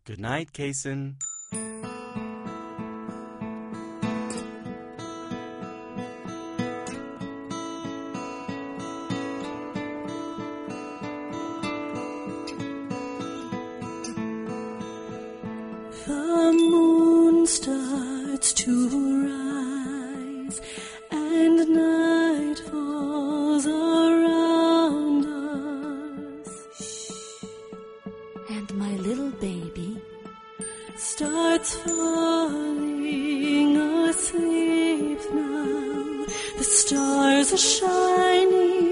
Good night, Kason. The moon starts to rise, and night falls around us. And my little baby starts falling asleep now. The stars are shining